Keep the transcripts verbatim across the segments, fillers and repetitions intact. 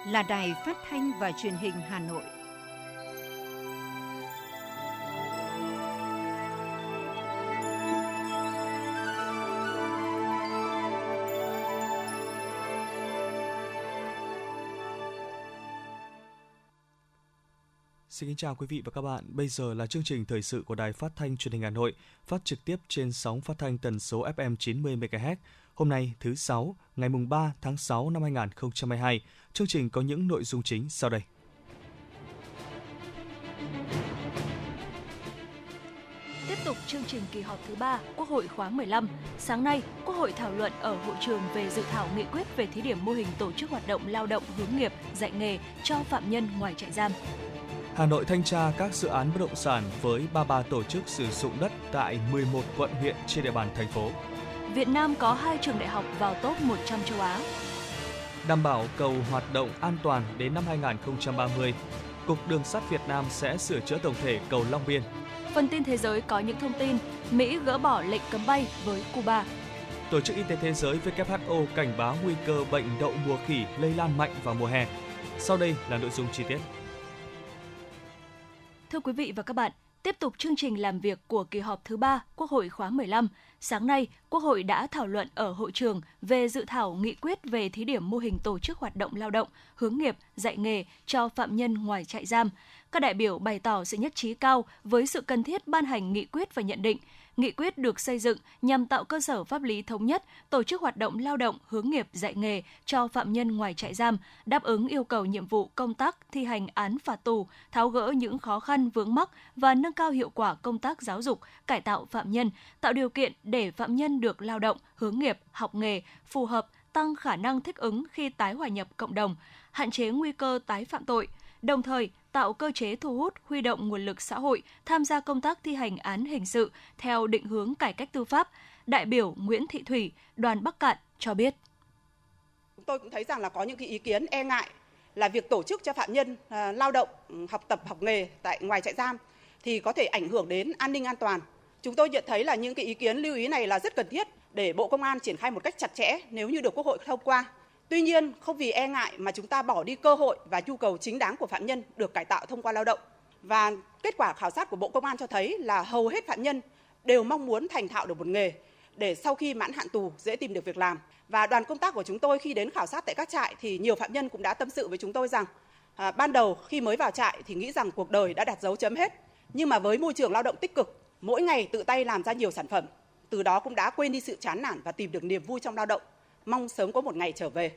là Đài Phát thanh và Truyền hình Hà Nội. Xin kính chào quý vị và các bạn. Bây giờ là chương trình thời sự của Đài Phát thanh Truyền hình Hà Nội, phát trực tiếp trên sóng phát thanh tần số ép em chín mươi mê ga héc. Hôm nay thứ sáu, ngày mùng ba tháng sáu năm hai nghìn không trăm hai mươi hai. Chương trình có những nội dung chính sau đây. Tiếp tục chương trình kỳ họp thứ ba Quốc hội khóa mười lăm. Sáng nay, Quốc hội thảo luận ở hội trường về dự thảo nghị quyết về thí điểm mô hình tổ chức hoạt động lao động hướng nghiệp, dạy nghề cho phạm nhân ngoài trại giam. Hà Nội thanh tra các dự án bất động sản với ba mươi ba tổ chức sử dụng đất tại mười một quận huyện trên địa bàn thành phố. Việt Nam có hai trường đại học vào top một trăm châu Á. Đảm bảo cầu hoạt động an toàn đến năm hai nghìn không trăm ba mươi, Cục Đường sắt Việt Nam sẽ sửa chữa tổng thể cầu Long Biên. Phần tin thế giới có những thông tin: Mỹ gỡ bỏ lệnh cấm bay với Cuba. Tổ chức Y tế Thế giới vê kép hát o cảnh báo nguy cơ bệnh đậu mùa khỉ lây lan mạnh vào mùa hè. Sau đây là nội dung chi tiết. Thưa quý vị và các bạn, tiếp tục chương trình làm việc của kỳ họp thứ ba Quốc hội khóa mười lăm. Sáng nay, Quốc hội đã thảo luận ở hội trường về dự thảo nghị quyết về thí điểm mô hình tổ chức hoạt động lao động, hướng nghiệp, dạy nghề cho phạm nhân ngoài trại giam. Các đại biểu bày tỏ sự nhất trí cao với sự cần thiết ban hành nghị quyết và nhận định, nghị quyết được xây dựng nhằm tạo cơ sở pháp lý thống nhất, tổ chức hoạt động lao động, hướng nghiệp, dạy nghề cho phạm nhân ngoài trại giam, đáp ứng yêu cầu nhiệm vụ công tác thi hành án phạt tù, tháo gỡ những khó khăn vướng mắc và nâng cao hiệu quả công tác giáo dục, cải tạo phạm nhân, tạo điều kiện để phạm nhân được lao động, hướng nghiệp, học nghề phù hợp, tăng khả năng thích ứng khi tái hòa nhập cộng đồng, hạn chế nguy cơ tái phạm tội, đồng thời tạo cơ chế thu hút, huy động nguồn lực xã hội tham gia công tác thi hành án hình sự theo định hướng cải cách tư pháp. Đại biểu Nguyễn Thị Thủy, đoàn Bắc Cạn cho biết. Tôi cũng thấy rằng là có những cái ý kiến e ngại là việc tổ chức cho phạm nhân uh, lao động, học tập, học nghề tại ngoài trại giam thì có thể ảnh hưởng đến an ninh an toàn. Chúng tôi nhận thấy là những cái ý kiến lưu ý này là rất cần thiết để Bộ Công an triển khai một cách chặt chẽ nếu như được Quốc hội thông qua. Tuy nhiên, không vì e ngại mà chúng ta bỏ đi cơ hội và nhu cầu chính đáng của phạm nhân được cải tạo thông qua lao động. Và kết quả khảo sát của Bộ Công an cho thấy là hầu hết phạm nhân đều mong muốn thành thạo được một nghề để sau khi mãn hạn tù dễ tìm được việc làm. Và đoàn công tác của chúng tôi khi đến khảo sát tại các trại thì nhiều phạm nhân cũng đã tâm sự với chúng tôi rằng à, ban đầu khi mới vào trại thì nghĩ rằng cuộc đời đã đặt dấu chấm hết. Nhưng mà với môi trường lao động tích cực, mỗi ngày tự tay làm ra nhiều sản phẩm, từ đó cũng đã quên đi sự chán nản và tìm được niềm vui trong lao động. Mong sớm có một ngày trở về.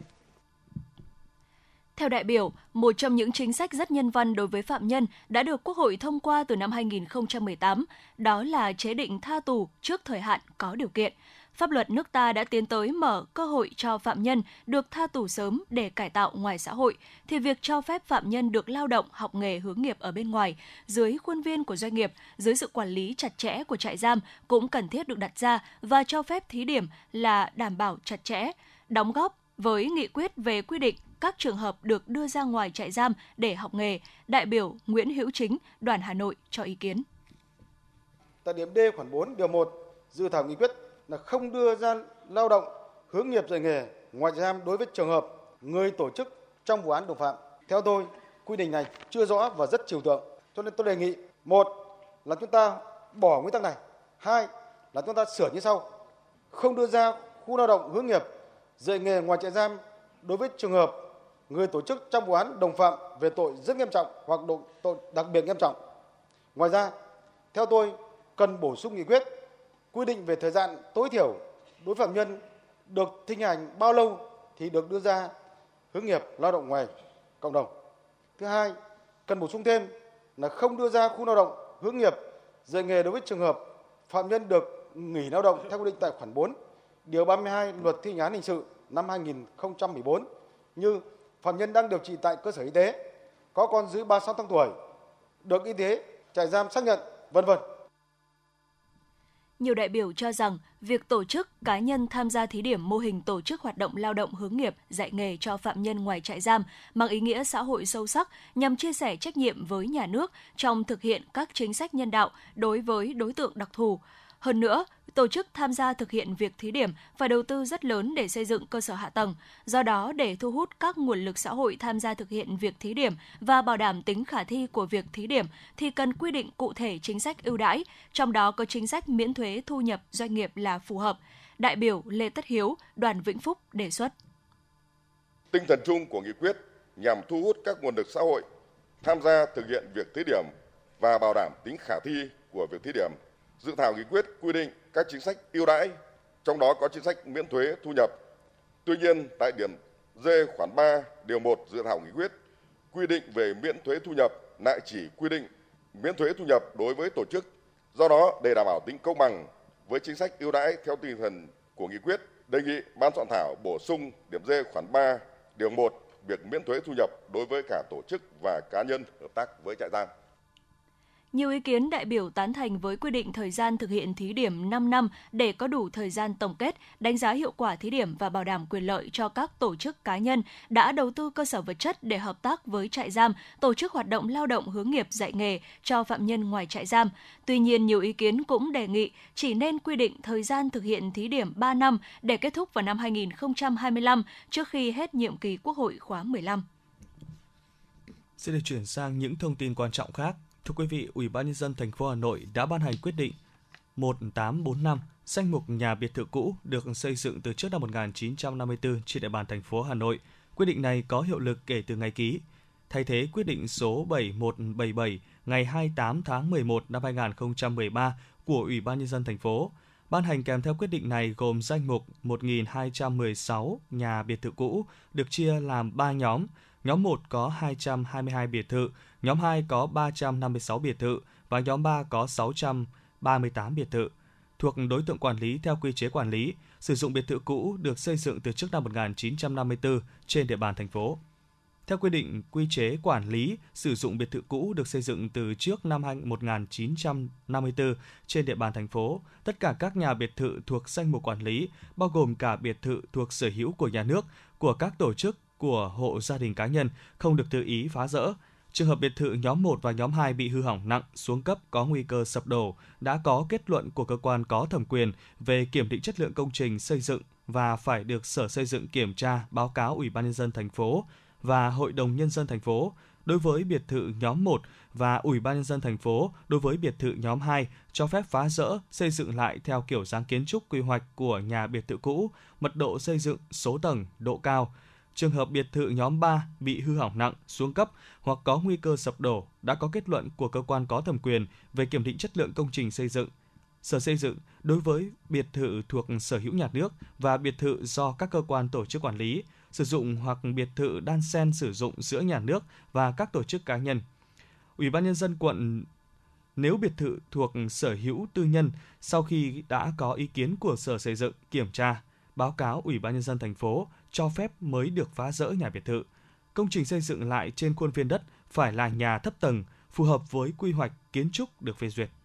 Theo đại biểu, một trong những chính sách rất nhân văn đối với phạm nhân đã được Quốc hội thông qua từ năm hai nghìn không trăm mười tám, đó là chế định tha tù trước thời hạn có điều kiện. Pháp luật nước ta đã tiến tới mở cơ hội cho phạm nhân được tha tù sớm để cải tạo ngoài xã hội, thì việc cho phép phạm nhân được lao động, học nghề hướng nghiệp ở bên ngoài, dưới khuôn viên của doanh nghiệp, dưới sự quản lý chặt chẽ của trại giam cũng cần thiết được đặt ra và cho phép thí điểm là đảm bảo chặt chẽ, đóng góp với nghị quyết về quy định các trường hợp được đưa ra ngoài trại giam để học nghề. Đại biểu Nguyễn Hữu Chính, đoàn Hà Nội cho ý kiến. Tại điểm D khoản bốn điều một, dự thảo nghị quyết là không đưa ra lao động hướng nghiệp dạy nghề ngoài trại giam đối với trường hợp người tổ chức trong vụ án đồng phạm. Theo tôi, quy định này chưa rõ và rất trừu tượng, cho nên tôi đề nghị: một là chúng ta bỏ nguyên tắc này, hai là chúng ta sửa như sau: không đưa ra khu lao động hướng nghiệp dạy nghề ngoài trại giam đối với trường hợp người tổ chức trong vụ án đồng phạm về tội rất nghiêm trọng hoặc tội đặc biệt nghiêm trọng. Ngoài ra, theo tôi cần bổ sung nghị quyết quy định về thời gian tối thiểu đối phạm nhân được thi hành bao lâu thì được đưa ra hướng nghiệp lao động ngoài cộng đồng. Thứ hai, cần bổ sung thêm là không đưa ra khu lao động hướng nghiệp dạy nghề đối với trường hợp phạm nhân được nghỉ lao động theo quy định tại khoản bốn, điều ba mươi hai Luật thi hành án hình sự năm hai nghìn không trăm mười bốn như phạm nhân đang điều trị tại cơ sở y tế, có con dưới ba mươi sáu tháng tuổi, được y tế trại giam xác nhận, vân vân. Nhiều đại biểu cho rằng việc tổ chức cá nhân tham gia thí điểm mô hình tổ chức hoạt động lao động hướng nghiệp, dạy nghề cho phạm nhân ngoài trại giam mang ý nghĩa xã hội sâu sắc nhằm chia sẻ trách nhiệm với nhà nước trong thực hiện các chính sách nhân đạo đối với đối tượng đặc thù. Hơn nữa, tổ chức tham gia thực hiện việc thí điểm phải đầu tư rất lớn để xây dựng cơ sở hạ tầng. Do đó, để thu hút các nguồn lực xã hội tham gia thực hiện việc thí điểm và bảo đảm tính khả thi của việc thí điểm, thì cần quy định cụ thể chính sách ưu đãi, trong đó có chính sách miễn thuế thu nhập doanh nghiệp là phù hợp. Đại biểu Lê Tất Hiếu, đoàn Vĩnh Phúc đề xuất. Tinh thần chung của nghị quyết nhằm thu hút các nguồn lực xã hội tham gia thực hiện việc thí điểm và bảo đảm tính khả thi của việc thí điểm. Dự thảo nghị quyết quy định các chính sách ưu đãi, trong đó có chính sách miễn thuế thu nhập. Tuy nhiên, tại điểm D khoản ba điều một dự thảo nghị quyết quy định về miễn thuế thu nhập lại chỉ quy định miễn thuế thu nhập đối với tổ chức. Do đó, để đảm bảo tính công bằng với chính sách ưu đãi theo tinh thần của nghị quyết, đề nghị ban soạn thảo bổ sung điểm D khoản ba điều một việc miễn thuế thu nhập đối với cả tổ chức và cá nhân hợp tác với trại giam. Nhiều ý kiến đại biểu tán thành với quy định thời gian thực hiện thí điểm năm năm để có đủ thời gian tổng kết, đánh giá hiệu quả thí điểm và bảo đảm quyền lợi cho các tổ chức cá nhân đã đầu tư cơ sở vật chất để hợp tác với trại giam, tổ chức hoạt động lao động hướng nghiệp dạy nghề cho phạm nhân ngoài trại giam. Tuy nhiên, nhiều ý kiến cũng đề nghị chỉ nên quy định thời gian thực hiện thí điểm ba năm để kết thúc vào năm hai nghìn không trăm hai mươi lăm trước khi hết nhiệm kỳ Quốc hội khóa mười lăm. Xin được chuyển sang những thông tin quan trọng khác. Thưa quý vị, Ủy ban nhân dân thành phố Hà Nội đã ban hành quyết định một tám bốn năm danh mục nhà biệt thự cũ được xây dựng từ trước năm một nghìn chín trăm năm mươi tư trên địa bàn thành phố Hà Nội. Quyết định này có hiệu lực kể từ ngày ký, thay thế quyết định số bảy một bảy bảy ngày hai mươi tám tháng mười một năm hai nghìn không trăm mười ba của Ủy ban nhân dân thành phố. Ban hành kèm theo quyết định này gồm danh mục một nghìn hai trăm mười sáu nhà biệt thự cũ được chia làm ba nhóm. Nhóm một có hai trăm hai mươi hai biệt thự, nhóm hai có ba trăm năm mươi sáu biệt thự và nhóm ba có sáu trăm ba mươi tám biệt thự. Thuộc đối tượng quản lý theo quy chế quản lý, sử dụng biệt thự cũ được xây dựng từ trước năm một nghìn chín trăm năm mươi tư trên địa bàn thành phố. Theo quy định quy chế quản lý, sử dụng biệt thự cũ được xây dựng từ trước năm một nghìn chín trăm năm mươi tư trên địa bàn thành phố, tất cả các nhà biệt thự thuộc danh mục quản lý, bao gồm cả biệt thự thuộc sở hữu của nhà nước, của các tổ chức, của hộ gia đình cá nhân, không được tự ý phá dỡ. Trường hợp biệt thự nhóm một và nhóm hai bị hư hỏng nặng, xuống cấp có nguy cơ sập đổ, đã có kết luận của cơ quan có thẩm quyền về kiểm định chất lượng công trình xây dựng và phải được Sở Xây dựng kiểm tra, báo cáo Ủy ban nhân dân thành phố và Hội đồng nhân dân thành phố. Đối với biệt thự nhóm một và Ủy ban nhân dân thành phố đối với biệt thự nhóm hai cho phép phá dỡ, xây dựng lại theo kiểu dáng kiến trúc quy hoạch của nhà biệt thự cũ, mật độ xây dựng, số tầng, độ cao. Trường hợp biệt thự nhóm ba bị hư hỏng nặng, xuống cấp hoặc có nguy cơ sập đổ đã có kết luận của cơ quan có thẩm quyền về kiểm định chất lượng công trình xây dựng. Sở Xây dựng đối với biệt thự thuộc sở hữu nhà nước và biệt thự do các cơ quan tổ chức quản lý, sử dụng hoặc biệt thự đan xen sử dụng giữa nhà nước và các tổ chức cá nhân. Ủy ban nhân dân quận nếu biệt thự thuộc sở hữu tư nhân sau khi đã có ý kiến của Sở Xây dựng kiểm tra, báo cáo Ủy ban nhân dân thành phố cho phép mới được phá dỡ nhà biệt thự. Công trình xây dựng lại trên khuôn viên đất phải là nhà thấp tầng, phù hợp với quy hoạch kiến trúc được phê duyệt.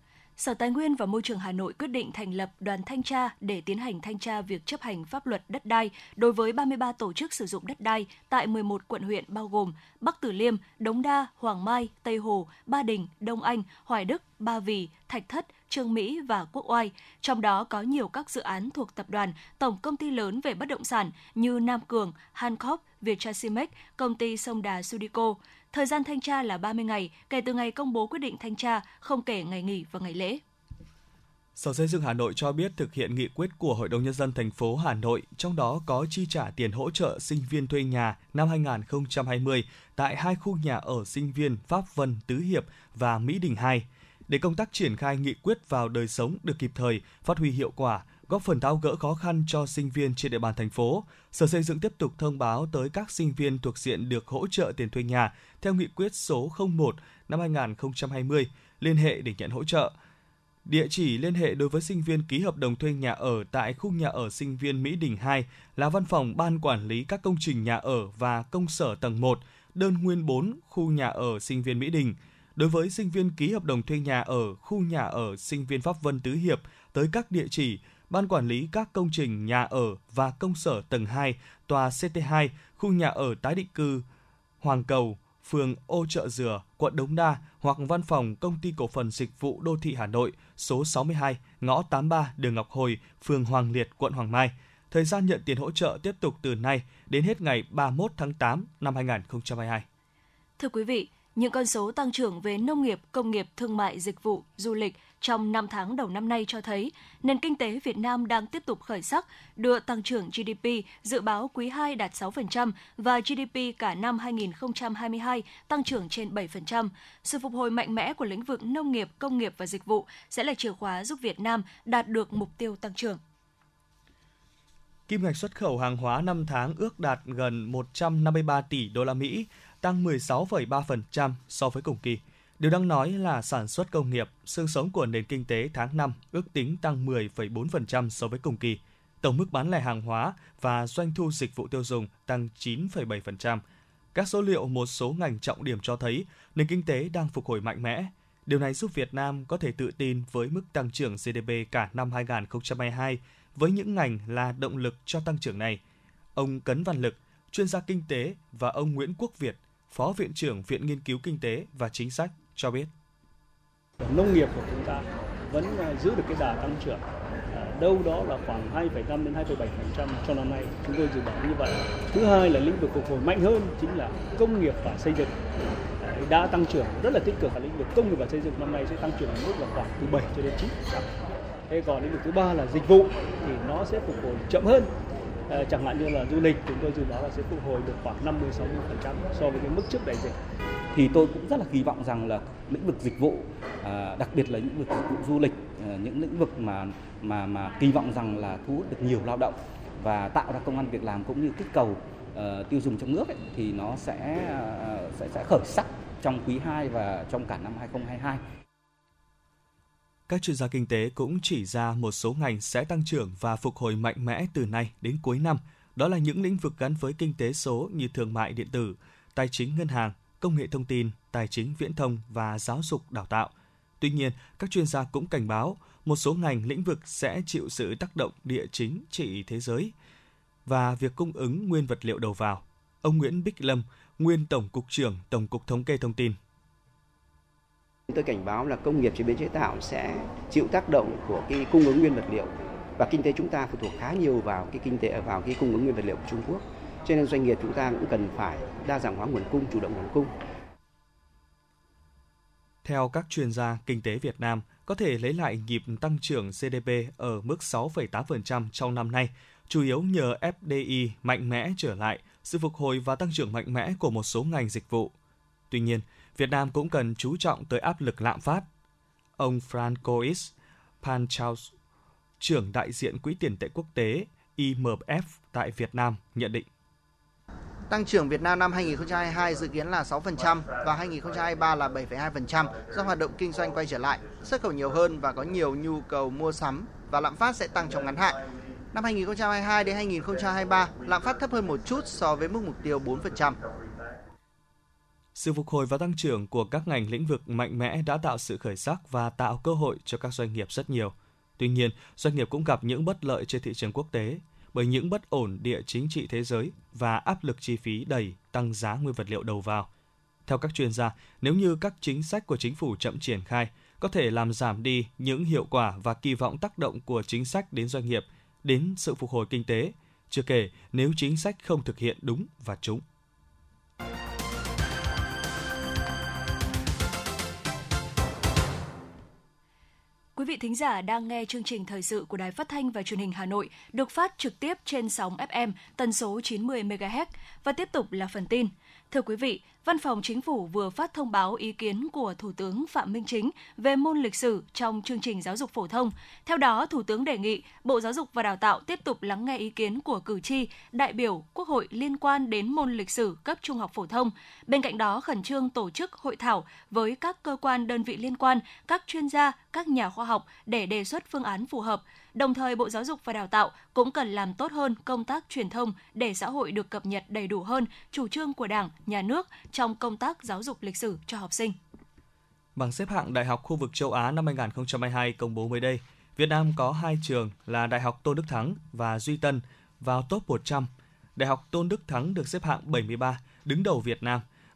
Sở Tài nguyên và Môi trường Hà Nội quyết định thành lập đoàn thanh tra để tiến hành thanh tra việc chấp hành pháp luật đất đai đối với ba mươi ba tổ chức sử dụng đất đai tại mười một quận huyện bao gồm Bắc Từ Liêm, Đống Đa, Hoàng Mai, Tây Hồ, Ba Đình, Đông Anh, Hoài Đức, Ba Vì, Thạch Thất, Chương Mỹ và Quốc Oai. Trong đó có nhiều các dự án thuộc tập đoàn, tổng công ty lớn về bất động sản như Nam Cường, Hancock, Viettracimex, công ty Sông Đà Sudico. Thời gian thanh tra là ba mươi ngày kể từ ngày công bố quyết định thanh tra, không kể ngày nghỉ và ngày lễ. Sở Xây dựng Hà Nội cho biết thực hiện nghị quyết của Hội đồng nhân dân thành phố Hà Nội, trong đó có chi trả tiền hỗ trợ sinh viên thuê nhà năm hai nghìn không trăm hai mươi tại hai khu nhà ở sinh viên Pháp Vân Tứ Hiệp và Mỹ Đình hai. Để công tác triển khai nghị quyết vào đời sống được kịp thời, phát huy hiệu quả, góp phần tháo gỡ khó khăn cho sinh viên trên địa bàn thành phố, Sở Xây dựng tiếp tục thông báo tới các sinh viên thuộc diện được hỗ trợ tiền thuê nhà theo nghị quyết số không một năm hai nghìn không trăm hai mươi, liên hệ để nhận hỗ trợ. Địa chỉ liên hệ đối với sinh viên ký hợp đồng thuê nhà ở tại khu nhà ở sinh viên Mỹ Đình hai là Văn phòng Ban Quản lý các công trình nhà ở và công sở tầng một, đơn nguyên bốn, khu nhà ở sinh viên Mỹ Đình. Đối với sinh viên ký hợp đồng thuê nhà ở khu nhà ở sinh viên Pháp Vân Tứ Hiệp tới các địa chỉ Ban Quản lý các công trình nhà ở và công sở tầng hai, tòa xê tê hai, khu nhà ở tái định cư Hoàng Cầu, phường Ô Chợ Dừa, quận Đống Đa hoặc văn phòng Công ty Cổ phần Dịch vụ Đô thị Hà Nội, số sáu mươi hai, ngõ tám mươi ba, đường Ngọc Hồi, phường Hoàng Liệt, quận Hoàng Mai. Thời gian nhận tiền hỗ trợ tiếp tục từ nay đến hết ngày ba mươi mốt tháng tám năm hai nghìn không trăm hai mươi hai. Thưa quý vị, những con số tăng trưởng về nông nghiệp, công nghiệp, thương mại, dịch vụ, du lịch trong năm tháng đầu năm nay cho thấy nền kinh tế Việt Nam đang tiếp tục khởi sắc, đưa tăng trưởng giê đê pê dự báo quý hai đạt sáu phần trăm và giê đê pê cả năm hai nghìn không trăm hai mươi hai tăng trưởng trên bảy phần trăm. Sự phục hồi mạnh mẽ của lĩnh vực nông nghiệp, công nghiệp và dịch vụ sẽ là chìa khóa giúp Việt Nam đạt được mục tiêu tăng trưởng. Kim ngạch xuất khẩu hàng hóa năm tháng ước đạt gần một trăm năm mươi ba tỷ đô la Mỹ, tăng mười sáu phẩy ba phần trăm so với cùng kỳ. Điều đáng nói là sản xuất công nghiệp, xương sống của nền kinh tế tháng năm ước tính tăng mười phẩy bốn phần trăm so với cùng kỳ. Tổng mức bán lẻ hàng hóa và doanh thu dịch vụ tiêu dùng tăng chín phẩy bảy phần trăm. Các số liệu một số ngành trọng điểm cho thấy nền kinh tế đang phục hồi mạnh mẽ. Điều này giúp Việt Nam có thể tự tin với mức tăng trưởng giê đê pê cả năm hai nghìn không trăm hai mươi hai với những ngành là động lực cho tăng trưởng này. Ông Cấn Văn Lực, chuyên gia kinh tế, và ông Nguyễn Quốc Việt, Phó Viện trưởng Viện Nghiên cứu Kinh tế và Chính sách cho biết. Nông nghiệp của chúng ta vẫn giữ được cái đà tăng trưởng, đâu đó là khoảng hai phẩy năm đến hai phẩy bảy phần trăm cho năm nay, chúng tôi dự báo như vậy. Thứ hai là lĩnh vực phục hồi mạnh hơn chính là công nghiệp và xây dựng đã tăng trưởng rất là tích cực. Ở lĩnh vực công nghiệp và xây dựng năm nay sẽ tăng trưởng ở mức là khoảng từ bảy cho đến chín phần trăm. Thế còn lĩnh vực thứ ba là dịch vụ thì nó sẽ phục hồi chậm hơn. À, chẳng hạn như là du lịch, chúng tôi dự báo là sẽ phục hồi được khoảng năm mươi đến sáu mươi phần trăm so với cái mức trước đại dịch. Thì tôi cũng rất là kỳ vọng rằng là lĩnh vực dịch vụ, à, đặc biệt là lĩnh vực dịch vụ du lịch, à, những lĩnh vực mà mà mà kỳ vọng rằng là thu hút được nhiều lao động và tạo ra công ăn việc làm cũng như kích cầu uh, tiêu dùng trong nước ấy, thì nó sẽ uh, sẽ sẽ khởi sắc trong quý hai và trong cả năm hai nghìn không trăm hai mươi hai. Các chuyên gia kinh tế cũng chỉ ra một số ngành sẽ tăng trưởng và phục hồi mạnh mẽ từ nay đến cuối năm. Đó là những lĩnh vực gắn với kinh tế số như thương mại điện tử, tài chính ngân hàng, công nghệ thông tin, tài chính viễn thông và giáo dục đào tạo. Tuy nhiên, các chuyên gia cũng cảnh báo một số ngành lĩnh vực sẽ chịu sự tác động địa chính trị thế giới và việc cung ứng nguyên vật liệu đầu vào. Ông Nguyễn Bích Lâm, nguyên Tổng cục trưởng Tổng cục Thống kê thông tin. Tôi cảnh báo là công nghiệp chế biến chế tạo sẽ chịu tác động của cái cung ứng nguyên vật liệu, và kinh tế chúng ta phụ thuộc khá nhiều vào cái kinh tế vào cái cung ứng nguyên vật liệu của Trung Quốc. Cho nên doanh nghiệp chúng ta cũng cần phải đa dạng hóa nguồn cung, chủ động nguồn cung. Theo các chuyên gia, kinh tế Việt Nam có thể lấy lại nhịp tăng trưởng giê đê pê ở mức sáu phẩy tám phần trăm trong năm nay, chủ yếu nhờ ép đê i mạnh mẽ trở lại, sự phục hồi và tăng trưởng mạnh mẽ của một số ngành dịch vụ. Tuy nhiên, Việt Nam cũng cần chú trọng tới áp lực lạm phát. Ông Francois Panchaus, trưởng đại diện Quỹ tiền tệ quốc tế i em ép tại Việt Nam, nhận định. Tăng trưởng Việt Nam năm hai nghìn không trăm hai mươi hai dự kiến là sáu phần trăm và hai nghìn không trăm hai mươi ba là bảy phẩy hai phần trăm do hoạt động kinh doanh quay trở lại, xuất khẩu nhiều hơn và có nhiều nhu cầu mua sắm, và lạm phát sẽ tăng trong ngắn hạn. Năm hai nghìn không trăm hai mươi hai đến hai nghìn không trăm hai mươi ba, lạm phát thấp hơn một chút so với mức mục tiêu bốn phần trăm. Sự phục hồi và tăng trưởng của các ngành lĩnh vực mạnh mẽ đã tạo sự khởi sắc và tạo cơ hội cho các doanh nghiệp rất nhiều. Tuy nhiên, doanh nghiệp cũng gặp những bất lợi trên thị trường quốc tế bởi những bất ổn địa chính trị thế giới và áp lực chi phí đẩy tăng giá nguyên vật liệu đầu vào. Theo các chuyên gia, nếu như các chính sách của chính phủ chậm triển khai, có thể làm giảm đi những hiệu quả và kỳ vọng tác động của chính sách đến doanh nghiệp, đến sự phục hồi kinh tế, chưa kể nếu chính sách không thực hiện đúng và trúng. Quý vị thính giả đang nghe chương trình thời sự của Đài Phát thanh và Truyền hình Hà Nội, được phát trực tiếp trên sóng ép em tần số chín mươi mê ga héc. Và tiếp tục là phần tin. Thưa quý vị, Văn phòng Chính phủ vừa phát thông báo ý kiến của Thủ tướng Phạm Minh Chính về môn lịch sử trong chương trình giáo dục phổ thông. Theo đó, Thủ tướng đề nghị Bộ Giáo dục và Đào tạo tiếp tục lắng nghe ý kiến của cử tri, đại biểu Quốc hội liên quan đến môn lịch sử cấp trung học phổ thông. Bên cạnh đó, khẩn trương tổ chức hội thảo với các cơ quan đơn vị liên quan, các chuyên gia, các nhà khoa học để đề xuất phương án phù hợp. Đồng thời, Bộ Giáo dục và Đào tạo cũng cần làm tốt hơn công tác truyền thông để xã hội được cập nhật đầy đủ hơn chủ trương của Đảng, Nhà nước trong công tác giáo dục lịch sử cho học sinh. Bảng xếp hạng Đại học khu vực châu Á năm hai không hai hai công bố mới đây, Việt Nam có hai trường là Đại học Tôn Đức Thắng và Duy Tân vào top một trăm. Đại học Tôn Đức Thắng được xếp hạng bảy mươi ba, đứng đầu Việt Nam,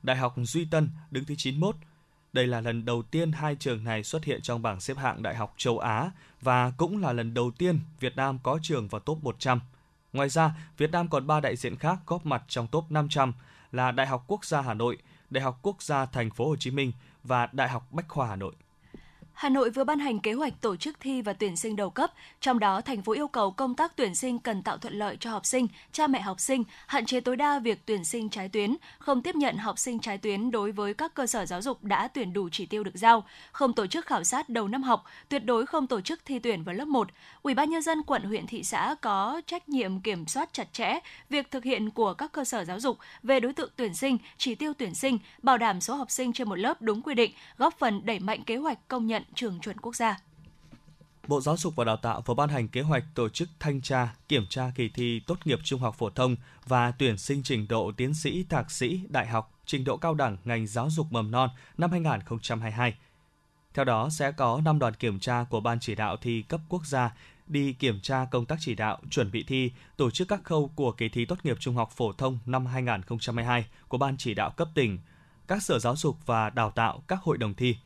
Đại học Duy Tân đứng thứ chín mươi mốt. Đây là lần đầu tiên hai trường này xuất hiện trong bảng xếp hạng đại học châu Á và cũng là lần đầu tiên Việt Nam có trường vào top một trăm. Ngoài ra, Việt Nam còn ba đại diện khác góp mặt trong top năm trăm là Đại học Quốc gia Hà Nội, Đại học Quốc gia Thành phố Hồ Chí Minh và Đại học Bách khoa Hà Nội. Hà Nội vừa ban hành kế hoạch tổ chức thi và tuyển sinh đầu cấp, trong đó thành phố yêu cầu công tác tuyển sinh cần tạo thuận lợi cho học sinh, cha mẹ học sinh, hạn chế tối đa việc tuyển sinh trái tuyến, không tiếp nhận học sinh trái tuyến đối với các cơ sở giáo dục đã tuyển đủ chỉ tiêu được giao, không tổ chức khảo sát đầu năm học, tuyệt đối không tổ chức thi tuyển vào lớp một. Ủy ban nhân dân quận, huyện, thị xã có trách nhiệm kiểm soát chặt chẽ việc thực hiện của các cơ sở giáo dục về đối tượng tuyển sinh, chỉ tiêu tuyển sinh, bảo đảm số học sinh trên một lớp đúng quy định, góp phần đẩy mạnh kế hoạch công nhận trường chuẩn quốc gia. Bộ Giáo dục và Đào tạo vừa ban hành kế hoạch tổ chức thanh tra, kiểm tra kỳ thi tốt nghiệp trung học phổ thông và tuyển sinh trình độ tiến sĩ, thạc sĩ, đại học, trình độ cao đẳng ngành giáo dục mầm non năm hai không hai hai. Theo đó, sẽ có năm đoàn kiểm tra của Ban chỉ đạo thi cấp quốc gia đi kiểm tra công tác chỉ đạo, chuẩn bị thi, tổ chức các khâu của kỳ thi tốt nghiệp trung học phổ thông năm hai không hai hai của Ban chỉ đạo cấp tỉnh, các sở giáo dục và đào tạo, các hội đồng thi.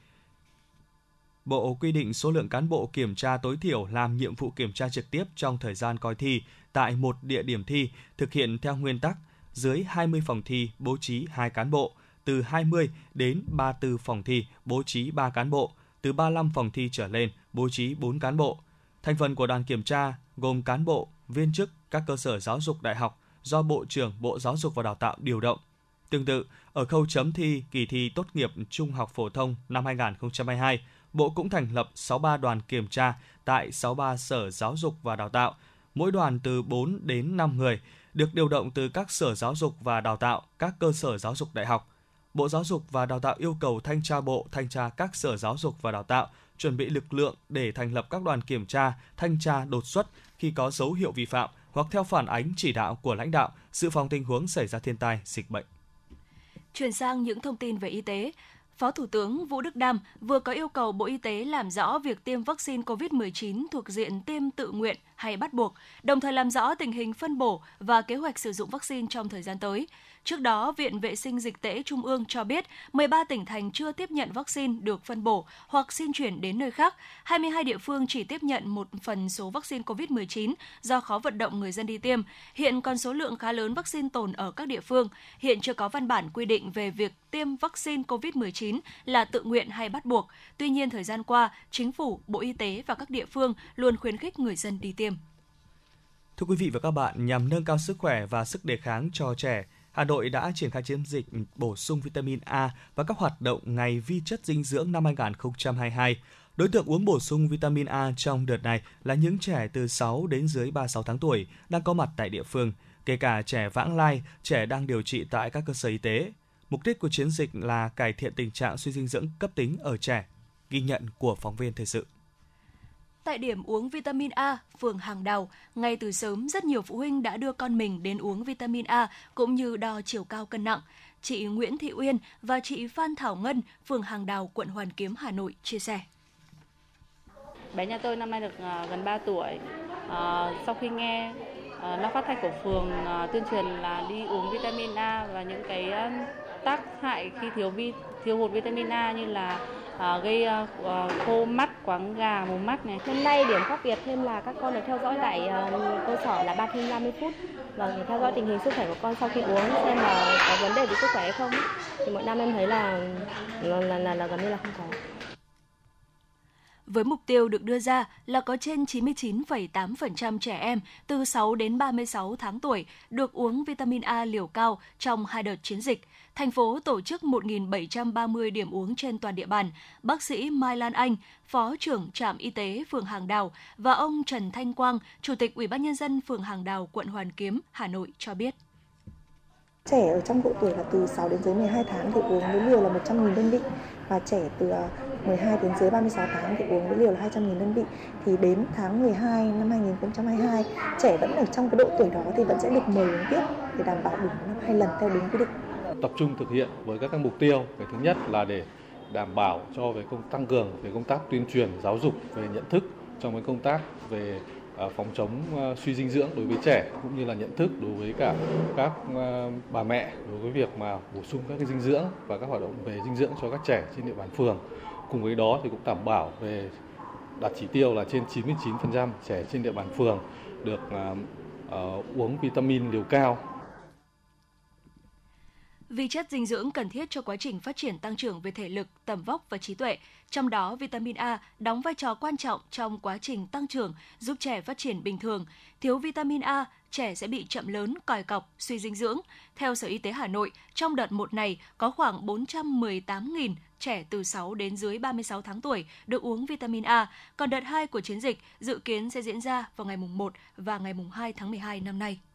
Bộ quy định số lượng cán bộ kiểm tra tối thiểu làm nhiệm vụ kiểm tra trực tiếp trong thời gian coi thi tại một địa điểm thi, thực hiện theo nguyên tắc dưới hai mươi phòng thi bố trí hai cán bộ, từ hai mươi đến ba mươi tư phòng thi bố trí ba cán bộ, từ ba mươi lăm phòng thi trở lên bố trí bốn cán bộ. Thành phần của đoàn kiểm tra gồm cán bộ, viên chức các cơ sở giáo dục đại học do Bộ trưởng Bộ Giáo dục và Đào tạo điều động. Tương tự, ở khâu chấm thi kỳ thi tốt nghiệp trung học phổ thông năm hai không hai hai, Bộ cũng thành lập sáu mươi ba đoàn kiểm tra tại sáu mươi ba sở giáo dục và đào tạo, mỗi đoàn từ bốn đến năm người, được điều động từ các sở giáo dục và đào tạo, các cơ sở giáo dục đại học. Bộ Giáo dục và Đào tạo yêu cầu thanh tra Bộ, thanh tra các sở giáo dục và đào tạo, chuẩn bị lực lượng để thành lập các đoàn kiểm tra, thanh tra đột xuất khi có dấu hiệu vi phạm hoặc theo phản ánh chỉ đạo của lãnh đạo, dự phòng tình huống xảy ra thiên tai, dịch bệnh. Chuyển sang những thông tin về y tế. Phó Thủ tướng Vũ Đức Đam vừa có yêu cầu Bộ Y tế làm rõ việc tiêm vaccine covid mười chín thuộc diện tiêm tự nguyện hay bắt buộc, đồng thời làm rõ tình hình phân bổ và kế hoạch sử dụng vaccine trong thời gian tới. Trước đó, Viện Vệ sinh Dịch tễ Trung ương cho biết mười ba tỉnh thành chưa tiếp nhận vaccine được phân bổ hoặc xin chuyển đến nơi khác. hai mươi hai địa phương chỉ tiếp nhận một phần số vaccine covid mười chín do khó vận động người dân đi tiêm. Hiện còn số lượng khá lớn vaccine tồn ở các địa phương. Hiện chưa có văn bản quy định về việc tiêm vaccine covid mười chín là tự nguyện hay bắt buộc. Tuy nhiên, thời gian qua, Chính phủ, Bộ Y tế và các địa phương luôn khuyến khích người dân đi tiêm. Thưa quý vị và các bạn, nhằm nâng cao sức khỏe và sức đề kháng cho trẻ, Hà Nội đã triển khai chiến dịch bổ sung vitamin A và các hoạt động ngày vi chất dinh dưỡng năm hai không hai hai. Đối tượng uống bổ sung vitamin A trong đợt này là những trẻ từ sáu đến dưới ba mươi sáu tháng tuổi đang có mặt tại địa phương, kể cả trẻ vãng lai, trẻ đang điều trị tại các cơ sở y tế. Mục đích của chiến dịch là cải thiện tình trạng suy dinh dưỡng cấp tính ở trẻ. Ghi nhận của phóng viên thời sự. Tại điểm uống vitamin A, phường Hàng Đào, ngay từ sớm rất nhiều phụ huynh đã đưa con mình đến uống vitamin A cũng như đo chiều cao cân nặng. Chị Nguyễn Thị Uyên và chị Phan Thảo Ngân, phường Hàng Đào, quận Hoàn Kiếm, Hà Nội chia sẻ. Bé nhà tôi năm nay được gần ba tuổi. À, sau khi nghe à, loa phát thanh của phường à, tuyên truyền là đi uống vitamin A và những cái à, tác hại khi thiếu vi thiếu hụt vitamin A như là à, gây à, khô mắt, quáng gà, mù mắt này. Hôm nay điểm khác biệt thêm là các con được theo dõi tại à, cơ sở là ba thêm ba mươi phút và để theo dõi tình hình sức khỏe của con sau khi uống xem là có vấn đề về sức khỏe hay không. Thì mỗi năm em thấy là là là, là, là gần như là không có. Với mục tiêu được đưa ra là có trên chín mươi chín phẩy tám phần trăm trẻ em từ sáu đến ba mươi sáu tháng tuổi được uống vitamin A liều cao trong hai đợt chiến dịch, thành phố tổ chức một nghìn bảy trăm ba mươi điểm uống trên toàn địa bàn. Bác sĩ Mai Lan Anh, Phó trưởng trạm y tế phường Hàng Đào và ông Trần Thanh Quang, Chủ tịch Ủy ban nhân dân phường Hàng Đào, quận Hoàn Kiếm, Hà Nội cho biết. Trẻ ở trong độ tuổi là từ sáu đến dưới mười hai tháng thì uống với liều là một trăm nghìn đơn vị và trẻ từ mười hai đến dưới ba mươi sáu tháng thì uống với liều là hai trăm nghìn đơn vị. Thì đến tháng mười hai năm hai không hai hai, trẻ vẫn ở trong cái độ tuổi đó thì vẫn sẽ được mời uống tiếp để đảm bảo đủ năm hai lần theo đúng quy định. Tập trung thực hiện với các mục tiêu. Cái thứ nhất là để đảm bảo cho về công tăng cường về công tác tuyên truyền giáo dục về nhận thức trong cái công tác về phòng chống suy dinh dưỡng đối với trẻ, cũng như là nhận thức đối với cả các bà mẹ đối với việc mà bổ sung các cái dinh dưỡng và các hoạt động về dinh dưỡng cho các trẻ trên địa bàn phường. Cùng với đó thì cũng đảm bảo về đạt chỉ tiêu là trên chín mươi chín phần trăm trẻ trên địa bàn phường được uh, uống vitamin liều cao. Vi chất dinh dưỡng cần thiết cho quá trình phát triển tăng trưởng về thể lực, tầm vóc và trí tuệ. Trong đó, vitamin A đóng vai trò quan trọng trong quá trình tăng trưởng, giúp trẻ phát triển bình thường. Thiếu vitamin A, trẻ sẽ bị chậm lớn, còi cọc, suy dinh dưỡng. Theo Sở Y tế Hà Nội, trong đợt một này có khoảng bốn trăm mười tám nghìn trẻ từ sáu đến dưới ba mươi sáu tháng tuổi được uống vitamin A. Còn đợt hai của chiến dịch dự kiến sẽ diễn ra vào ngày mùng một và ngày mùng hai tháng mười hai năm nay.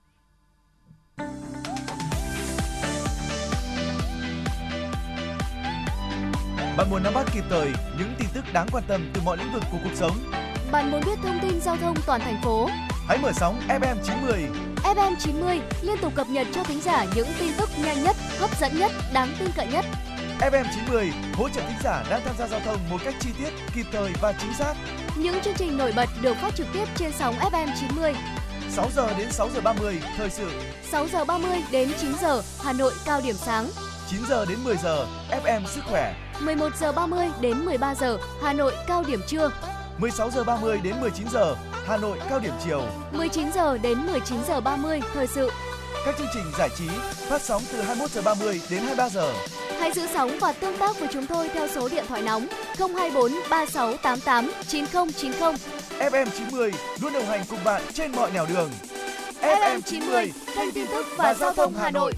Bạn muốn nắm bắt kịp thời những tin tức đáng quan tâm từ mọi lĩnh vực của cuộc sống. Bạn muốn biết thông tin giao thông toàn thành phố. Hãy mở sóng ép em chín mươi. ép em chín mươi liên tục cập nhật cho thính giả những tin tức nhanh nhất, hấp dẫn nhất, đáng tin cậy nhất. ép em chín mươi hỗ trợ thính giả đang tham gia giao thông một cách chi tiết, kịp thời và chính xác. Những chương trình nổi bật được phát trực tiếp trên sóng ép em chín mươi. sáu giờ đến sáu giờ ba mươi thời sự. sáu giờ ba mươi đến chín giờ Hà Nội cao điểm sáng. chín giờ đến mười giờ ép em sức khỏe. mười một giờ ba mươi đến mười ba giờ Hà Nội cao điểm trưa. mười sáu giờ ba mươi đến mười chín giờ Hà Nội cao điểm chiều. mười chín giờ đến mười chín giờ ba mươi thời sự. Các chương trình giải trí phát sóng từ hai mươi mốt giờ ba mươi đến hai mươi ba giờ. Hãy giữ sóng và tương tác với chúng tôi theo số điện thoại nóng không hai bốn ba sáu tám tám chín không chín không. ép em chín mươi luôn đồng hành cùng bạn trên mọi nẻo đường. ép em chín mươi, kênh tin tức và giao thông Hà Nội.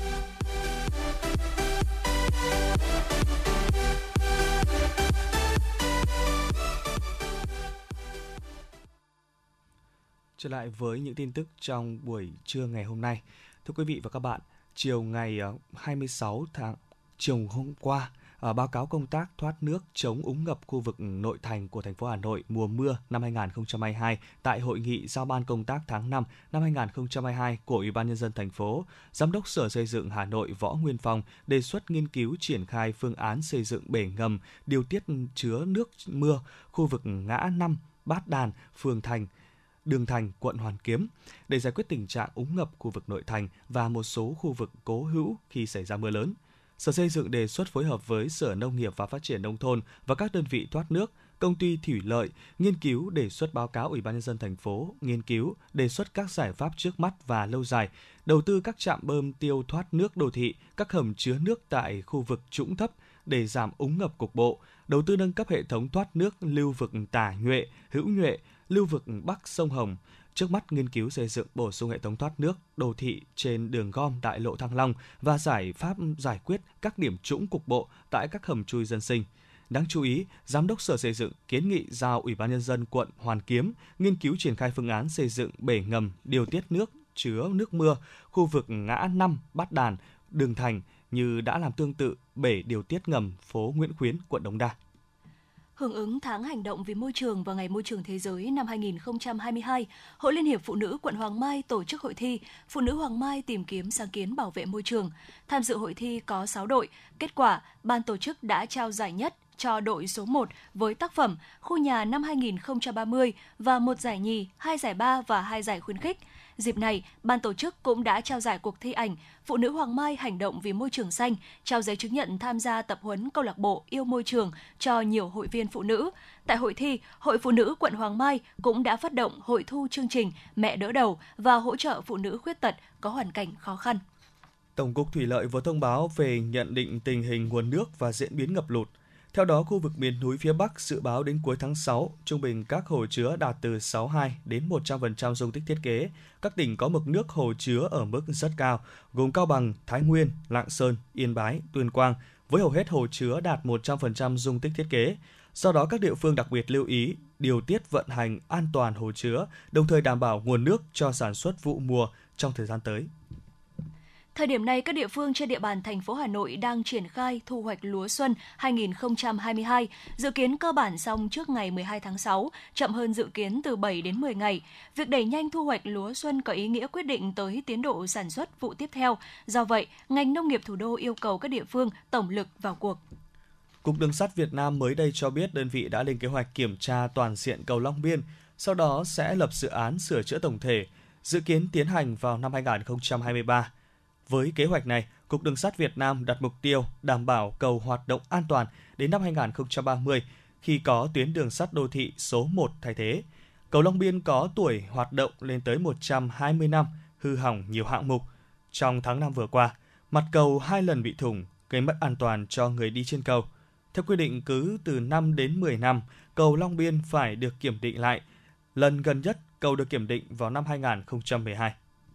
Trở lại với những tin tức trong buổi trưa ngày hôm nay. Thưa quý vị và các bạn, chiều ngày hai mươi sáu tháng chiều hôm qua, à, báo cáo công tác thoát nước chống úng ngập khu vực nội thành của thành phố Hà Nội mùa mưa năm hai không hai hai tại hội nghị giao ban công tác tháng năm năm hai không hai hai của Ủy ban nhân dân thành phố, Giám đốc Sở Xây dựng Hà Nội Võ Nguyên Phong đề xuất nghiên cứu triển khai phương án xây dựng bể ngầm điều tiết chứa nước mưa khu vực ngã năm, Bát Đàn, phường Thành, Đường Thành, quận Hoàn Kiếm để giải quyết tình trạng úng ngập khu vực nội thành và một số khu vực cố hữu khi xảy ra mưa lớn. Sở Xây dựng đề xuất phối hợp với Sở Nông nghiệp và Phát triển Nông thôn và các đơn vị thoát nước, công ty thủy lợi nghiên cứu đề xuất báo cáo Ủy ban nhân dân thành phố, nghiên cứu đề xuất các giải pháp trước mắt và lâu dài, đầu tư các trạm bơm tiêu thoát nước đô thị, các hầm chứa nước tại khu vực trũng thấp để giảm úng ngập cục bộ, đầu tư nâng cấp hệ thống thoát nước lưu vực Tả Nhuệ, Hữu Nhuệ, lưu vực Bắc sông Hồng. Trước mắt nghiên cứu xây dựng bổ sung hệ thống thoát nước đô thị trên đường gom đại lộ Thăng Long và giải pháp giải quyết các điểm trũng cục bộ tại các hầm chui dân sinh. Đáng chú ý, Giám đốc Sở Xây dựng kiến nghị giao Ủy ban nhân dân quận Hoàn Kiếm nghiên cứu triển khai phương án xây dựng bể ngầm điều tiết nước chứa nước mưa khu vực ngã năm, Bát Đàn, Đường Thành như đã làm tương tự bể điều tiết ngầm phố Nguyễn Khuyến, quận Đống Đa. Hưởng ứng tháng hành động vì môi trường và Ngày Môi trường Thế giới năm hai không hai hai, Hội Liên hiệp Phụ nữ quận Hoàng Mai tổ chức hội thi Phụ nữ Hoàng Mai tìm kiếm sáng kiến bảo vệ môi trường. Tham dự hội thi có sáu đội. Kết quả, ban tổ chức đã trao giải nhất cho đội số một với tác phẩm Khu nhà năm hai không ba mươi và một giải nhì, hai giải ba và hai giải khuyến khích. Dịp này, ban tổ chức cũng đã trao giải cuộc thi ảnh Phụ nữ Hoàng Mai hành động vì môi trường xanh, trao giấy chứng nhận tham gia tập huấn câu lạc bộ yêu môi trường cho nhiều hội viên phụ nữ. Tại hội thi, Hội Phụ nữ quận Hoàng Mai cũng đã phát động hội thu chương trình Mẹ đỡ đầu và hỗ trợ phụ nữ khuyết tật có hoàn cảnh khó khăn. Tổng cục Thủy lợi vừa thông báo về nhận định tình hình nguồn nước và diễn biến ngập lụt. Theo đó, khu vực miền núi phía Bắc dự báo đến cuối tháng sáu, trung bình các hồ chứa đạt từ sáu mươi hai đến một trăm phần trăm dung tích thiết kế. Các tỉnh có mực nước hồ chứa ở mức rất cao, gồm Cao Bằng, Thái Nguyên, Lạng Sơn, Yên Bái, Tuyên Quang, với hầu hết hồ chứa đạt một trăm phần trăm dung tích thiết kế. Do đó, các địa phương đặc biệt lưu ý điều tiết vận hành an toàn hồ chứa, đồng thời đảm bảo nguồn nước cho sản xuất vụ mùa trong thời gian tới. Thời điểm này, các địa phương trên địa bàn thành phố Hà Nội đang triển khai thu hoạch lúa xuân hai không hai hai, dự kiến cơ bản xong trước ngày mười hai tháng sáu, chậm hơn dự kiến từ bảy đến mười ngày. Việc đẩy nhanh thu hoạch lúa xuân có ý nghĩa quyết định tới tiến độ sản xuất vụ tiếp theo. Do vậy, ngành nông nghiệp thủ đô yêu cầu các địa phương tổng lực vào cuộc. Cục Đường sắt Việt Nam mới đây cho biết đơn vị đã lên kế hoạch kiểm tra toàn diện cầu Long Biên. sau đó sẽ lập dự án sửa chữa tổng thể, dự kiến tiến hành vào năm hai không hai ba. Với kế hoạch này, Cục Đường sắt Việt Nam đặt mục tiêu đảm bảo cầu hoạt động an toàn đến năm hai không ba mươi khi có tuyến đường sắt đô thị số một thay thế. Cầu Long Biên có tuổi hoạt động lên tới một trăm hai mươi năm, hư hỏng nhiều hạng mục. Trong tháng năm vừa qua, mặt cầu hai lần bị thủng, gây mất an toàn cho người đi trên cầu. Theo quy định, cứ từ năm đến mười năm, cầu Long Biên phải được kiểm định lại. Lần gần nhất, cầu được kiểm định vào năm hai không một hai.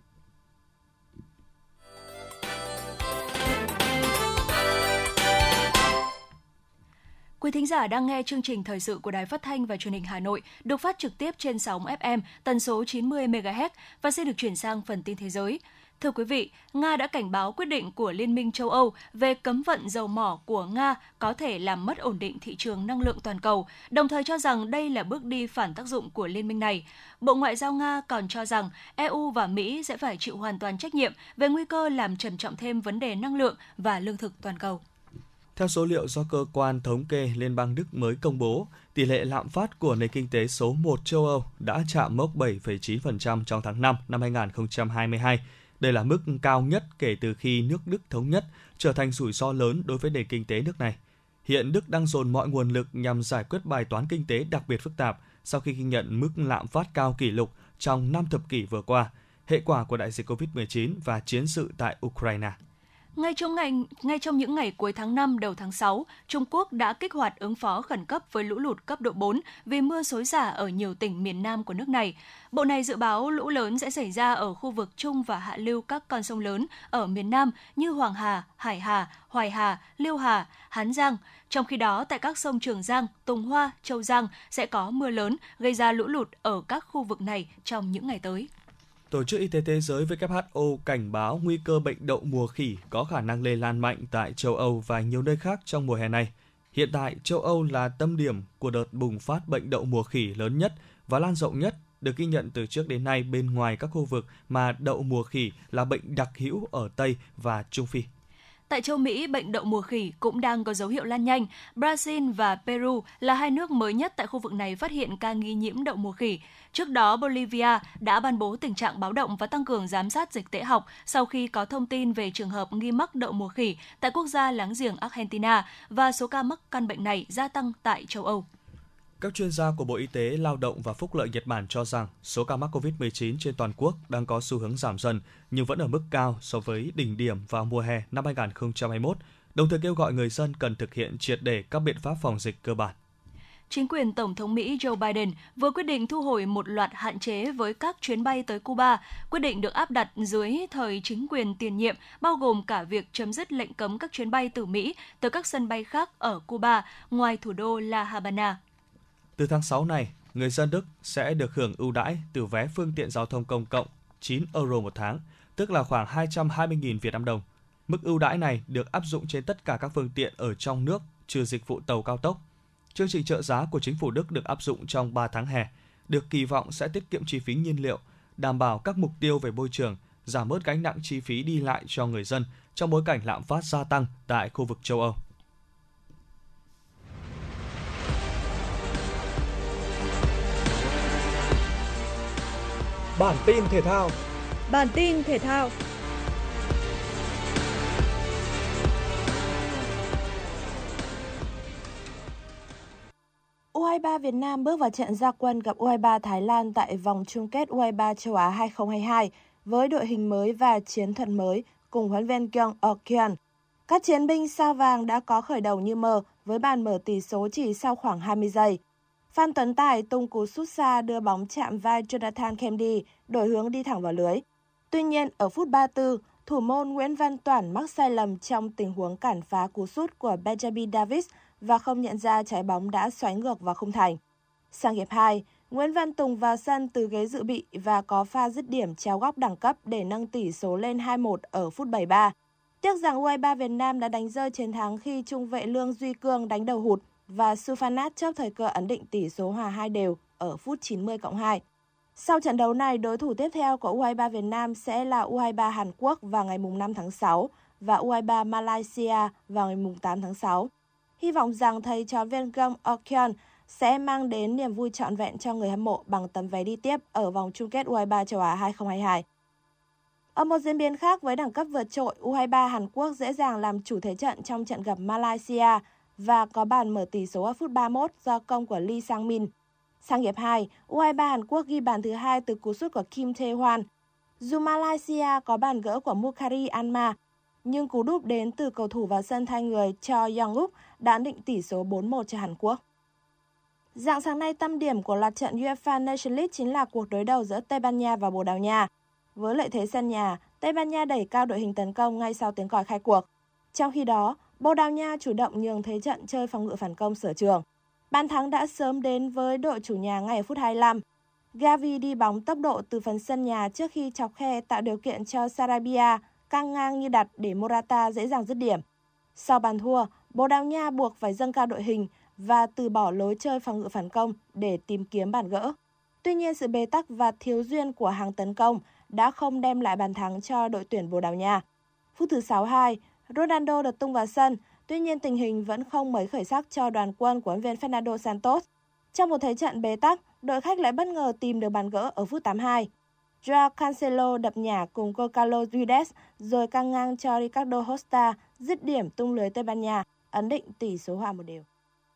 Quý thính giả đang nghe chương trình thời sự của Đài Phát thanh và Truyền hình Hà Nội, được phát trực tiếp trên sóng ép em tần số chín mươi mê ga héc và sẽ được chuyển sang phần tin thế giới. Thưa quý vị, Nga đã cảnh báo quyết định của Liên minh châu Âu về cấm vận dầu mỏ của Nga có thể làm mất ổn định thị trường năng lượng toàn cầu, đồng thời cho rằng đây là bước đi phản tác dụng của liên minh này. Bộ Ngoại giao Nga còn cho rằng e u và Mỹ sẽ phải chịu hoàn toàn trách nhiệm về nguy cơ làm trầm trọng thêm vấn đề năng lượng và lương thực toàn cầu. Theo số liệu do Cơ quan Thống kê Liên bang Đức mới công bố, tỷ lệ lạm phát của nền kinh tế số một châu Âu đã chạm mốc bảy phẩy chín phần trăm trong tháng năm năm hai không hai hai. Đây là mức cao nhất kể từ khi nước Đức thống nhất, trở thành rủi ro lớn đối với nền kinh tế nước này. Hiện Đức đang dồn mọi nguồn lực nhằm giải quyết bài toán kinh tế đặc biệt phức tạp sau khi ghi nhận mức lạm phát cao kỷ lục trong năm thập kỷ vừa qua, hệ quả của đại dịch covid mười chín và chiến sự tại Ukraine. Ngay trong, ngày, ngay trong những ngày cuối tháng năm, đầu tháng sáu, Trung Quốc đã kích hoạt ứng phó khẩn cấp với lũ lụt cấp độ bốn vì mưa xối xả ở nhiều tỉnh miền Nam của nước này. Bộ này dự báo lũ lớn sẽ xảy ra ở khu vực trung và hạ lưu các con sông lớn ở miền Nam như Hoàng Hà, Hải Hà, Hoài Hà, Liêu Hà, Hán Giang. Trong khi đó, tại các sông Trường Giang, Tùng Hoa, Châu Giang sẽ có mưa lớn gây ra lũ lụt ở các khu vực này trong những ngày tới. Tổ chức Y tế Thế giới W H O cảnh báo nguy cơ bệnh đậu mùa khỉ có khả năng lây lan mạnh tại châu Âu và nhiều nơi khác trong mùa hè này. Hiện tại, châu Âu là tâm điểm của đợt bùng phát bệnh đậu mùa khỉ lớn nhất và lan rộng nhất, được ghi nhận từ trước đến nay bên ngoài các khu vực mà đậu mùa khỉ là bệnh đặc hữu ở Tây và Trung Phi. Tại châu Mỹ, bệnh đậu mùa khỉ cũng đang có dấu hiệu lan nhanh. Brazil và Peru là hai nước mới nhất tại khu vực này phát hiện ca nghi nhiễm đậu mùa khỉ. Trước đó, Bolivia đã ban bố tình trạng báo động và tăng cường giám sát dịch tễ học sau khi có thông tin về trường hợp nghi mắc đậu mùa khỉ tại quốc gia láng giềng Argentina và số ca mắc căn bệnh này gia tăng tại châu Âu. Các chuyên gia của Bộ Y tế, Lao động và Phúc lợi Nhật Bản cho rằng số ca mắc covid mười chín trên toàn quốc đang có xu hướng giảm dần nhưng vẫn ở mức cao so với đỉnh điểm vào mùa hè năm hai không hai mốt, đồng thời kêu gọi người dân cần thực hiện triệt để các biện pháp phòng dịch cơ bản. Chính quyền Tổng thống Mỹ Joe Biden vừa quyết định thu hồi một loạt hạn chế với các chuyến bay tới Cuba. Quyết định được áp đặt dưới thời chính quyền tiền nhiệm, bao gồm cả việc chấm dứt lệnh cấm các chuyến bay từ Mỹ tới các sân bay khác ở Cuba, ngoài thủ đô La Habana. Từ tháng sáu này, người dân Đức sẽ được hưởng ưu đãi từ vé phương tiện giao thông công cộng chín euro một tháng, tức là khoảng hai trăm hai mươi nghìn Việt Nam đồng. Mức ưu đãi này được áp dụng trên tất cả các phương tiện ở trong nước, trừ dịch vụ tàu cao tốc. Chương trình trợ giá của chính phủ Đức được áp dụng trong ba tháng hè, được kỳ vọng sẽ tiết kiệm chi phí nhiên liệu, đảm bảo các mục tiêu về môi trường, giảm bớt gánh nặng chi phí đi lại cho người dân trong bối cảnh lạm phát gia tăng tại khu vực châu Âu. Bản tin thể thao. Bản tin thể thao. u hai ba Việt Nam bước vào trận ra quân gặp u hai ba Thái Lan tại vòng chung kết u hai ba châu Á hai không hai hai với đội hình mới và chiến thuật mới cùng huấn luyện viên Kyung Ok-yeon. Các chiến binh sao vàng đã có khởi đầu như mơ với bàn mở tỷ số chỉ sau khoảng hai mươi giây. Phan Tuấn Tài tung cú sút xa đưa bóng chạm vai Jonathan Kennedy, đổi hướng đi thẳng vào lưới. Tuy nhiên, ở phút ba mươi tư, thủ môn Nguyễn Văn Toản mắc sai lầm trong tình huống cản phá cú sút của Benjamin Davis và không nhận ra trái bóng đã xoáy ngược vào khung thành. Sang hiệp hai, Nguyễn Văn Tùng vào sân từ ghế dự bị và có pha dứt điểm chéo góc đẳng cấp để nâng tỷ số lên hai một ở phút bảy mươi ba. Tiếc rằng u hai ba Việt Nam đã đánh rơi chiến thắng khi trung vệ Lương Duy Cương đánh đầu hụt và Sufanat chớp thời cơ ấn định tỷ số hòa hai đều ở phút chín mươi cộng hai. Sau trận đấu này, đối thủ tiếp theo của u hai ba Việt Nam sẽ là u hai ba Hàn Quốc vào ngày năm tháng sáu và u hai ba Malaysia vào ngày tám tháng sáu. Hy vọng rằng thầy trò viên Kyung Ok-yeon sẽ mang đến niềm vui trọn vẹn cho người hâm mộ bằng tấm vé đi tiếp ở vòng chung kết u hai ba châu Á hai không hai hai. Ở một diễn biến khác với đẳng cấp vượt trội, u hai ba Hàn Quốc dễ dàng làm chủ thế trận trong trận gặp Malaysia và có bàn mở tỷ số ở phút ba mươi mốt do công của Lee Sang-min. Sang hiệp hai, u hai ba Hàn Quốc ghi bàn thứ hai từ cú sút của Kim Tae-hwan. Dù Malaysia có bàn gỡ của Mukhari Anma, nhưng cú đúp đến từ cầu thủ vào sân thay người Cho Young-uk đã định tỷ số bốn một cho Hàn Quốc. Rạng sáng nay, tâm điểm của loạt trận UEFA Nations League chính là cuộc đối đầu giữa Tây Ban Nha và Bồ Đào Nha. Với lợi thế sân nhà, Tây Ban Nha đẩy cao đội hình tấn công ngay sau tiếng còi khai cuộc. Trong khi đó, Bồ Đào Nha chủ động nhường thế trận chơi phòng ngự phản công sở trường. Bàn thắng đã sớm đến với đội chủ nhà ngay ở phút hai mươi lăm. Gavi đi bóng tốc độ từ phần sân nhà trước khi chọc khe tạo điều kiện cho Sarabia căng ngang như đặt để Morata dễ dàng dứt điểm. Sau bàn thua, Bồ Đào Nha buộc phải dâng cao đội hình và từ bỏ lối chơi phòng ngự phản công để tìm kiếm bàn gỡ. Tuy nhiên, sự bế tắc và thiếu duyên của hàng tấn công đã không đem lại bàn thắng cho đội tuyển Bồ Đào Nha. Phút thứ sáu mươi hai, Ronaldo được tung vào sân, tuy nhiên tình hình vẫn không mấy khởi sắc cho đoàn quân của huấn luyện viên Fernando Santos. Trong một thế trận bế tắc, đội khách lại bất ngờ tìm được bàn gỡ ở phút tám mươi hai. Joao Cancelo đập nhả cùng Gonçalo Guedes rồi căng ngang cho Ricardo Horta dứt điểm tung lưới Tây Ban Nha, ấn định tỷ số hòa một đều.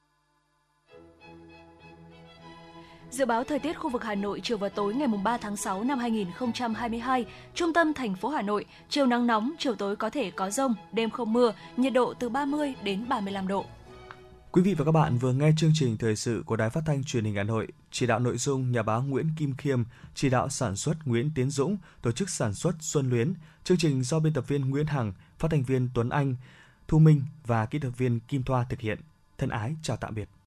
Dự báo thời tiết khu vực Hà Nội chiều và tối ngày ba tháng sáu năm hai nghìn không trăm hai mươi hai, trung tâm thành phố Hà Nội, chiều nắng nóng, chiều tối có thể có dông, đêm không mưa, nhiệt độ từ ba mươi đến ba mươi lăm độ. Quý vị và các bạn vừa nghe chương trình thời sự của Đài Phát thanh Truyền hình Hà Nội, chỉ đạo nội dung nhà báo Nguyễn Kim Khiêm, chỉ đạo sản xuất Nguyễn Tiến Dũng, tổ chức sản xuất Xuân Luyến, chương trình do biên tập viên Nguyễn Hằng, phát thanh viên Tuấn Anh, Thu Minh và kỹ thuật viên Kim Thoa thực hiện. Thân ái chào tạm biệt.